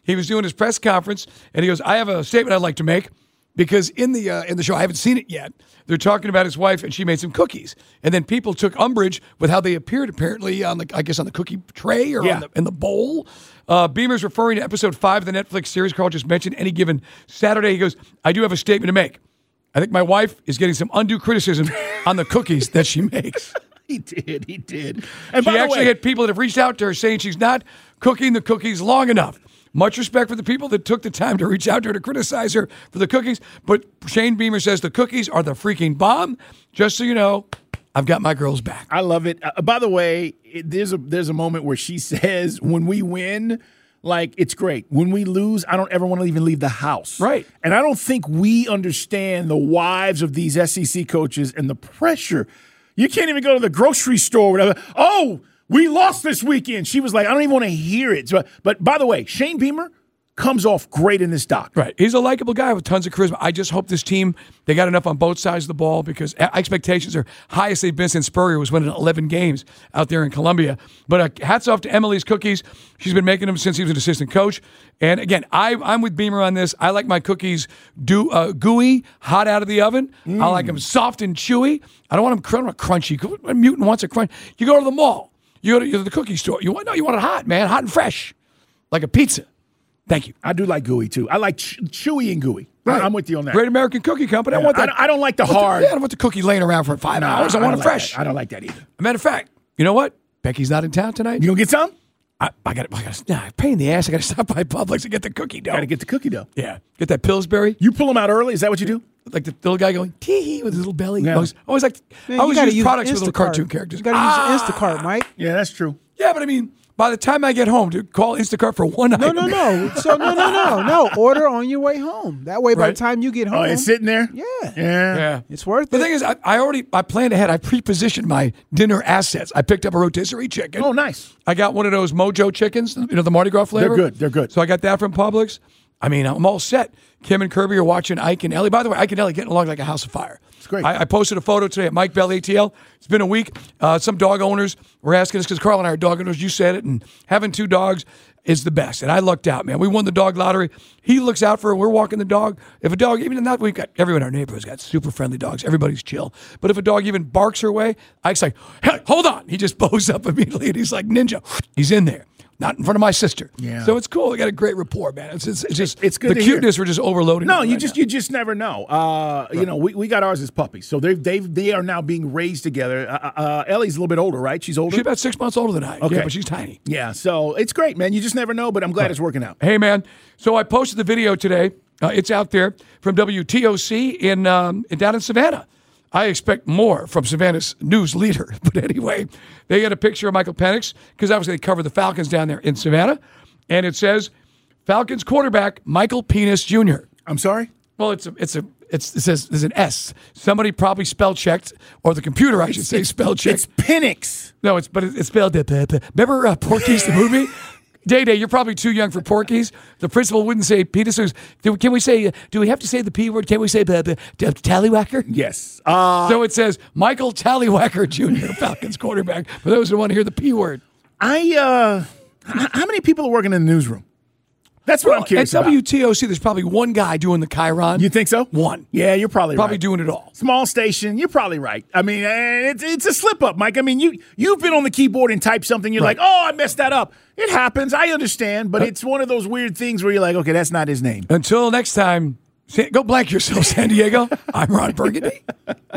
He was doing his press conference, and he goes, I have a statement I'd like to make, because in the uh, in the show, I haven't seen it yet, they're talking about his wife, and she made some cookies. And then people took umbrage with how they appeared, apparently, on the I guess on the cookie tray or Yeah. on the, in the bowl. Uh, Beamer's referring to episode five of the Netflix series Carl just mentioned, Any Given Saturday. He goes, I do have a statement to make. I think my wife is getting some undue criticism on the cookies that she makes. He did. He did. And She by the actually way, had people that have reached out to her saying she's not cooking the cookies long enough. Much respect for the people that took the time to reach out to her to criticize her for the cookies. But Shane Beamer says the cookies are the freaking bomb. Just so you know, I've got my girls back. I love it. Uh, by the way, it, there's a there's a moment where she says, when we win, like, it's great. When we lose, I don't ever want to even leave the house. Right. And I don't think we understand the wives of these S E C coaches and the pressure. You can't even go to the grocery store or whatever. Oh, we lost this weekend. She was like, I don't even want to hear it. So, but by the way, Shane Beamer comes off great in this doc. Right. He's a likable guy with tons of charisma. I just hope this team, they got enough on both sides of the ball, because expectations are highest they've been since Spurrier was winning eleven games out there in Columbia. But uh, hats off to Emily's Cookies. She's been making them since he was an assistant coach. And again, I, I'm with Beamer on this. I like my cookies do, uh, gooey, hot out of the oven. Mm. I like them soft and chewy. I don't want them cr- I don't want crunchy. A mutant wants a crunch. You go to the mall. You go to, you go to the cookie store. You want no, you want it hot, man, hot and fresh, like a pizza. Thank you. I do like gooey, too. I like ch- chewy and gooey. Right. I'm with you on that. Great American Cookie Company. Yeah, I want that. I don't, I don't like the I want hard. The, yeah, I don't want the cookie laying around for five no, hours. I, I want it like fresh. That. I don't like that either. As a matter of fact, you know what? Becky's not in town tonight. You gonna get some? I, I got. I got. Nah, pain in the ass. I got to stop by Publix to get the cookie dough. Got to get the cookie dough. Yeah, get that Pillsbury. You pull them out early. Is that what you do? Like the little guy going tee hee with his little belly. Yeah. I always, always like. Man, I always you use, use products with Instacart. little cartoon characters. You got to ah! use Instacart, Mike. Yeah, that's true. Yeah, but I mean, by the time I get home, to call Instacart for one No, item. no, no. So no, no, no, no. Order on your way home. That way, by Right. the time you get home, Oh, it's sitting there? Yeah, Yeah. Yeah. it's worth The it. thing is, I, I already I planned ahead. I pre-positioned my dinner assets. I picked up a rotisserie chicken. Oh, nice. I got one of those Mojo chickens, you know, the Mardi Gras flavor. They're good. They're good. So I got that from Publix. I mean, I'm all set. Kim and Kirby are watching Ike and Ellie. By the way, Ike and Ellie getting along like a house of fire. It's great. I, I posted a photo today at Mike Bell A T L. It's been a week. Uh, some dog owners were asking us, because Carl and I are dog owners. You said it, and having two dogs is the best. And I lucked out, man. We won the dog lottery. He looks out for her. We're walking the dog. If a dog, even not, we've got everyone in our neighborhood's got super friendly dogs. Everybody's chill. But if a dog even barks her way, Ike's like, hey, hold on. He just bows up immediately, and he's like ninja. He's in there. Not in front of my sister. Yeah. So it's cool. We got a great rapport, man. It's, it's, it's just It's good the to hear. cuteness. We're just overloading. No, it you right just now. you just never know. Uh, You know, we, we got ours as puppies, so they they they are now being raised together. Uh, uh, Ellie's a little bit older, right? She's older. She's about six months older than I. Okay. Yeah, but she's tiny. Yeah, so it's great, man. You just never know, but I'm glad it's working out. Hey, man. So I posted the video today. Uh, it's out there from W T O C in, um, in down in Savannah. I expect more from Savannah's news leader. But anyway, they got a picture of Michael Penix, because obviously they cover the Falcons down there in Savannah. And it says, Falcons quarterback Michael Penix Junior I'm sorry? Well, it's a, it's a, it's, it says there's an S. Somebody probably spell checked, or the computer, I should say, spell checked. It's Penix. No, it's but it's, it's spelled. Remember uh, Porky's the movie? Day Day, you're probably too young for Porky's. The principal wouldn't say Penis. Can we say? Do we have to say the P word? Can we say the, the, the Tallywhacker? Yes. Uh, so it says Michael Tallywhacker Junior, Falcons quarterback. For those who want to hear the P word. I. Uh, h- how many people are working in the newsroom? That's what Well, I'm curious at about. W T O C, there's probably one guy doing the Chiron. You think so? One. Yeah, you're probably Probably right. doing it all. Small station, you're probably right. I mean, eh, it's it's a slip up, Mike. I mean, you you've been on the keyboard and typed something. You're Right. like, oh, I messed that up. It happens. I understand, but it's one of those weird things where you're like, okay, that's not his name. Until next time, San- go blank yourself, San Diego. I'm Ron Burgundy.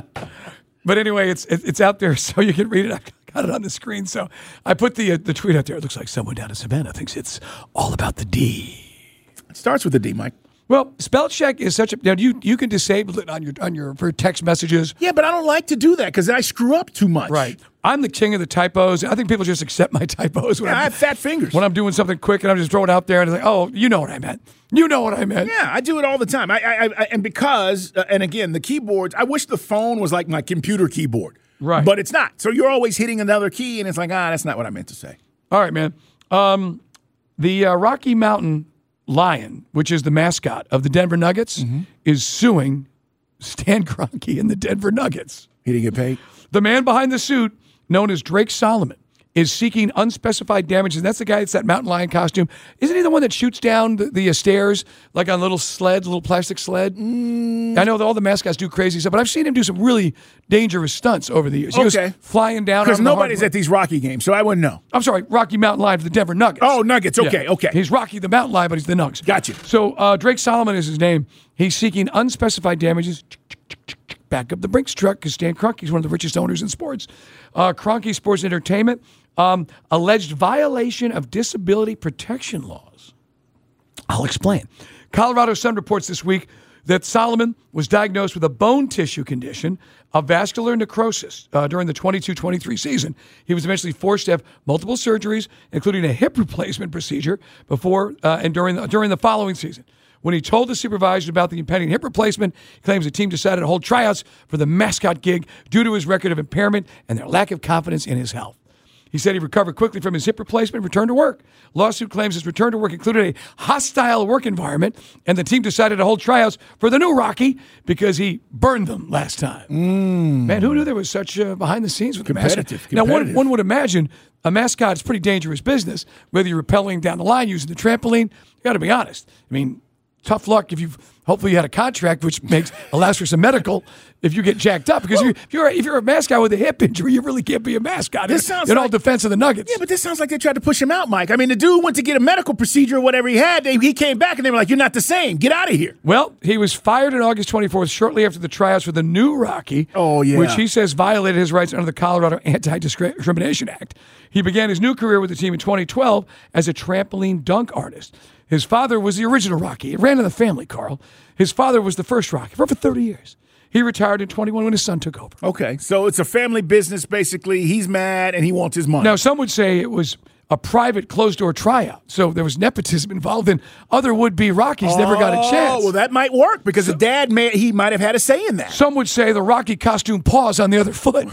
But anyway, it's it, it's out there, so you can read it. I got it on the screen, so I put the uh, the tweet out there. It looks like someone down in Savannah thinks it's all about the D. It starts with a D, Mike. Well, spell check is such a now you you can disable it on your on your for text messages. Yeah, but I don't like to do that because I screw up too much. Right. I'm the king of the typos. I think people just accept my typos when Yeah, I I'm, have fat fingers. when I'm doing something quick and I'm just throwing it out there and it's like, oh, you know what I meant. You know what I meant. Yeah, I do it all the time. I, I, I and because uh, and again, the keyboards. I wish the phone was like my computer keyboard. Right. But it's not. So you're always hitting another key, and it's like, ah, that's not what I meant to say. All right, man. Um, the uh, Rocky Mountain Lion, which is the mascot of the Denver Nuggets, Mm-hmm. is suing Stan Kroenke and the Denver Nuggets. He didn't get paid. The man behind the suit, known as Drake Solomon, is seeking unspecified damages. And that's the guy that's that mountain lion costume. Isn't he the one that shoots down the, the uh, stairs like on a little sled, little plastic sled? Mm. I know that all the mascots do crazy stuff, but I've seen him do some really dangerous stunts over the years. He okay. was flying down. Because nobody's at these Rocky games, so I wouldn't know. I'm sorry, Rocky Mountain Lion for the Denver Nuggets. Oh, Nuggets. Okay, yeah. okay. He's Rocky the Mountain Lion, but he's the Nuggets. Gotcha. So uh, Drake Solomon is his name. He's seeking unspecified damages. Back up the Brinks truck because Stan Kroenke's one of the richest owners in sports. Uh, Kroenke Sports Entertainment, um, alleged violation of disability protection laws. I'll explain. Colorado Sun reports this week that Solomon was diagnosed with a bone tissue condition of vascular necrosis uh, during the twenty-two twenty-three season. He was eventually forced to have multiple surgeries, including a hip replacement procedure before uh, and during the, during the following season. When he told the supervisors about the impending hip replacement, he claims the team decided to hold tryouts for the mascot gig due to his record of impairment and their lack of confidence in his health. He said he recovered quickly from his hip replacement and returned to work. Lawsuit claims his return to work included a hostile work environment, and the team decided to hold tryouts for the new Rocky because he burned them last time. Mm. Man, who knew there was such uh, behind the scenes with competitive, the mascot? competitive. Now, one, one would imagine a mascot is pretty dangerous business, whether you're rappelling down the line using the trampoline. You got to be honest. I mean, tough luck if you've hopefully you had a contract which makes allows for some medical if you get jacked up because well, if you're if you're a mascot with a hip injury, you really can't be a mascot. This in, sounds in like, all defense of the Nuggets. Yeah, but this sounds like they tried to push him out, Mike. I mean, the dude went to get a medical procedure or whatever he had. They, he came back and they were like, "You're not the same. Get out of here." Well, he was fired on August twenty-fourth, shortly after the tryouts for the new Rocky. Oh yeah, which he says violated his rights under the Colorado Anti-Discrimination Act. He began his new career with the team in twenty twelve as a trampoline dunk artist. His father was the original Rocky. It ran in the family, Carl. His father was the first Rocky for over thirty years. He retired in twenty-one when his son took over. Okay, so it's a family business, basically. He's mad and he wants his money. Now, some would say it was a private closed-door tryout, so there was nepotism involved, and other would-be Rockies oh, never got a chance. Oh, well, that might work because so, the dad, may, he might have had a say in that. Some would say the Rocky costume paws on the other foot.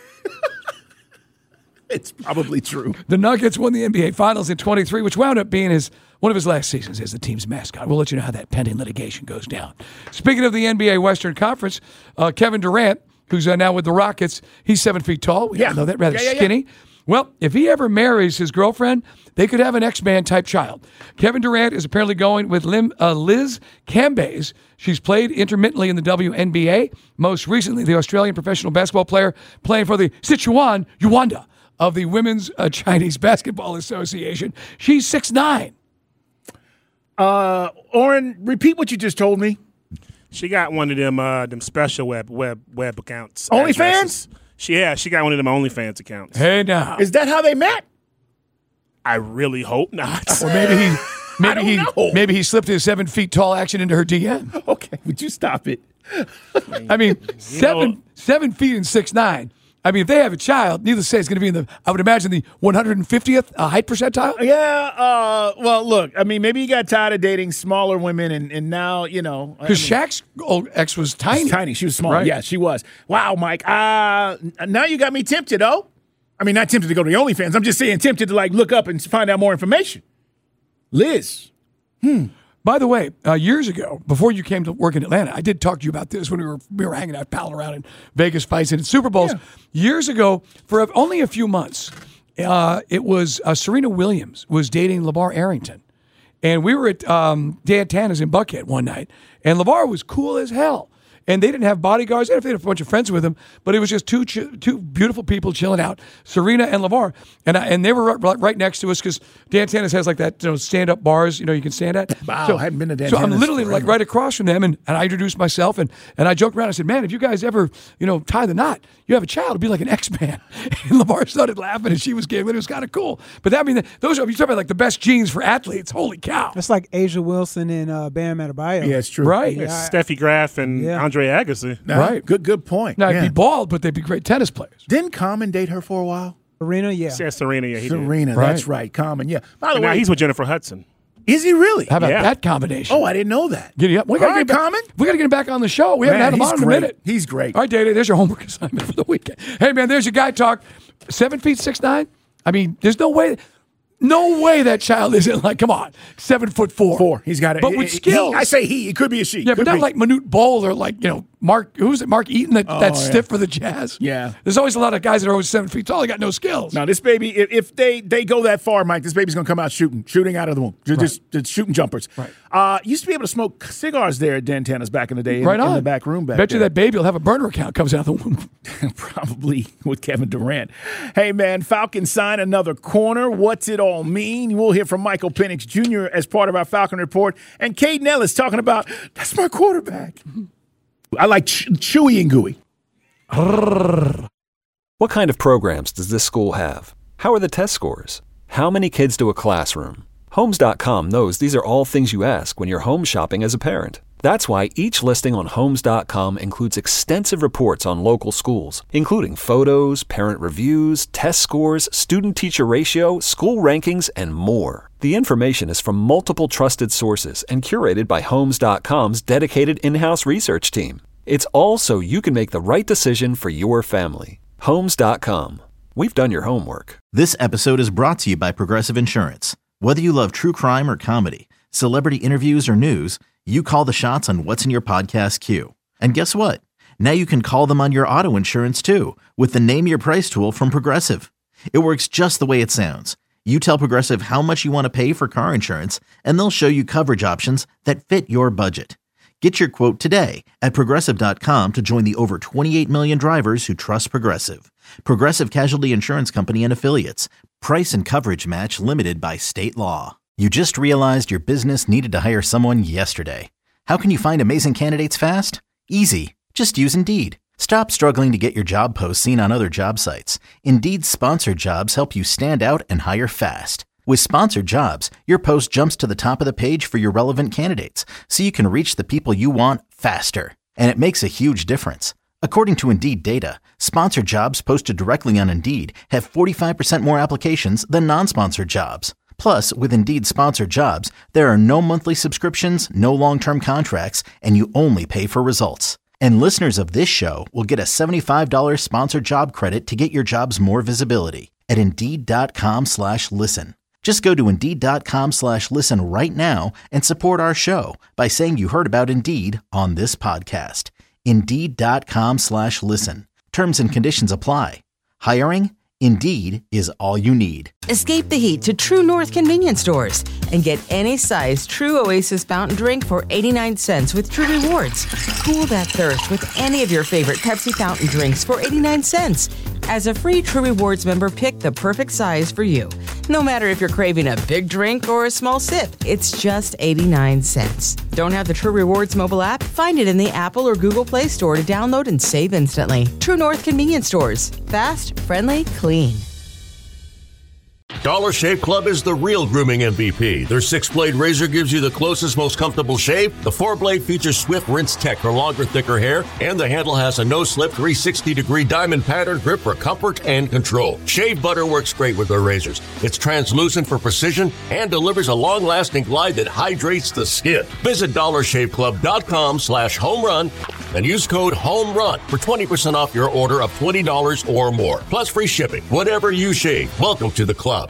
It's probably true. The Nuggets won the N B A Finals in twenty-three, which wound up being his one of his last seasons as the team's mascot. We'll let you know how that pending litigation goes down. Speaking of the N B A Western Conference, uh, Kevin Durant, who's uh, now with the Rockets, he's seven feet tall. We yeah. all know that, rather yeah, yeah, skinny. Yeah. Well, if he ever marries his girlfriend, they could have an X-Man type child. Kevin Durant is apparently going with Lim, uh, Liz Cambage. She's played intermittently in the W N B A. Most recently, the Australian professional basketball player playing for the Sichuan Yuanda of the Women's uh, Chinese Basketball Association. She's six nine. Uh, Oren, repeat what you just told me. She got one of them uh, them special web web web accounts. OnlyFans? She yeah, she got one of them OnlyFans accounts. Hey now, is that how they met? I really hope not. Or maybe he maybe he know. maybe he slipped his seven feet tall action into her D M. Okay, would you stop it? I mean, seven know. seven feet and six nine. I mean, if they have a child, needless to say, it's going to be in the, I would imagine, the one hundred fiftieth uh, height percentile? Yeah, uh, well, look, I mean, maybe he got tired of dating smaller women, and, and now, you know. Because I mean, Shaq's old ex was tiny. Was tiny. She was small. Right. Yeah, she was. Wow, Mike. Uh, now you got me tempted, oh? I mean, not tempted to go to the OnlyFans. I'm just saying tempted to, like, look up and find out more information. Liz. Hmm. By the way, uh, years ago, before you came to work in Atlanta, I did talk to you about this when we were we were hanging out, palling around in Vegas fights and in Super Bowls. Yeah. Years ago, for only a few months, uh, it was uh, Serena Williams was dating LeVar Arrington. And we were at um, Dan Tana's in Buckhead one night, and LeVar was cool as hell. And they didn't have bodyguards. They had a bunch of friends with them, but it was just two ch- two beautiful people chilling out, Serena and LeVar. And I, and they were right, right next to us because Dan Tana's has like that, you know, stand-up bars, you know, you can stand at. Wow, so, I hadn't been to Dan So Tana's I'm literally forever. like right across from them, and, and I introduced myself, and, and I joked around. I said, man, if you guys ever, you know, tie the knot, you have a child, it'd be like an X-Man. And LeVar started laughing, and she was giggling. It was kind of cool. But that, I mean, those are, you're talking about like the best genes for athletes. Holy cow. That's like Asia Wilson and uh, Bam Adebayo. Yeah, it's true. Right. Yeah, yeah. Steffi Graf and yeah. Andre Agassi. Now, right. Good good point. Now, yeah. they'd be bald, but they'd be great tennis players. Didn't Common date her for a while? Serena, yeah. Yeah, Serena, yeah. He Serena, did. that's right. right. Common, yeah. By the and way, now he's with Jennifer Hudson. Is he really? How about yeah. that combination? Oh, I didn't know that. Giddy up. We All gotta right, get back, Common. We got to get him back on the show. We haven't man, had him on in great. a minute. He's great. All right, Data, there's your homework assignment for the weekend. Hey, man, there's your guy talk. Seven feet, six, nine? I mean, there's no way... No way that child isn't like, come on, seven foot four. Four. He's got it. But with he, skills. He, I say he. It could be a she. Yeah, could but not be. like Manute Bol or like, you know, Mark, who's it? Mark Eaton, that, Oh, that yeah. stiff for the Jazz. Yeah. There's always a lot of guys that are always seven feet tall. They got no skills. Now, this baby, if, if they, they go that far, Mike, this baby's going to come out shooting, shooting out of the womb. Just, Right. just, just shooting jumpers. Right. Uh, used to be able to smoke cigars there at Dantana's back in the day. In, Right on. in the back room back Bet you there. that baby will have a burner account comes out of the womb. Probably with Kevin Durant. Hey, man, Falcons sign another corner. What's it all mean? We'll hear from Michael Penix Junior as part of our Falcon Report. And Caden Ellis talking about, that's my quarterback. I like ch- chewy and gooey. What kind of programs does this school have? How are the test scores? How many kids to a classroom? Homes dot com knows these are all things you ask when you're home shopping as a parent. That's why each listing on Homes dot com includes extensive reports on local schools, including photos, parent reviews, test scores, student-teacher ratio, school rankings, and more. The information is from multiple trusted sources and curated by Homes dot com's dedicated in-house research team. It's all so you can make the right decision for your family. Homes dot com. We've done your homework. This episode is brought to you by Progressive Insurance. Whether you love true crime or comedy, celebrity interviews or news, you call the shots on what's in your podcast queue. And guess what? Now you can call them on your auto insurance too with the Name Your Price tool from Progressive. It works just the way it sounds. You tell Progressive how much you want to pay for car insurance, and they'll show you coverage options that fit your budget. Get your quote today at Progressive dot com to join the over twenty-eight million drivers who trust Progressive. Progressive Casualty Insurance Company and Affiliates. Price and coverage match limited by state law. You just realized your business needed to hire someone yesterday. How can you find amazing candidates fast? Easy. Just use Indeed. Stop struggling to get your job posts seen on other job sites. Indeed's sponsored jobs help you stand out and hire fast. With sponsored jobs, your post jumps to the top of the page for your relevant candidates, so you can reach the people you want faster. And it makes a huge difference. According to Indeed data, sponsored jobs posted directly on Indeed have forty-five percent more applications than non-sponsored jobs. Plus, with Indeed sponsored jobs, there are no monthly subscriptions, no long-term contracts, and you only pay for results. And listeners of this show will get a seventy-five dollars sponsored job credit to get your jobs more visibility at Indeed.com slash listen. Just go to Indeed.com slash listen right now and support our show by saying you heard about Indeed on this podcast. Indeed.com slash listen. Terms and conditions apply. Hiring? Indeed is all you need. Escape the heat to True North convenience stores and get any size True Oasis fountain drink for eighty-nine cents with True Rewards. Cool that thirst with any of your favorite Pepsi fountain drinks for eighty-nine cents. As a free True Rewards member, pick the perfect size for you. No matter if you're craving a big drink or a small sip, it's just eighty-nine cents. Don't have the True Rewards mobile app? Find it in the Apple or Google Play Store to download and save instantly. True North convenience stores. Fast, friendly, clean. Dollar Shave Club is the real grooming M V P. Their six-blade razor gives you the closest, most comfortable shave. The four-blade features swift rinse tech for longer, thicker hair, and the handle has a no-slip three hundred sixty degree diamond pattern grip for comfort and control. Shave butter works great with their razors. It's translucent for precision and delivers a long-lasting glide that hydrates the skin. Visit dollar shave club dot com slash home run and use code HOMERUN for twenty percent off your order of twenty dollars or more, plus free shipping. Whatever you shave, welcome to the club.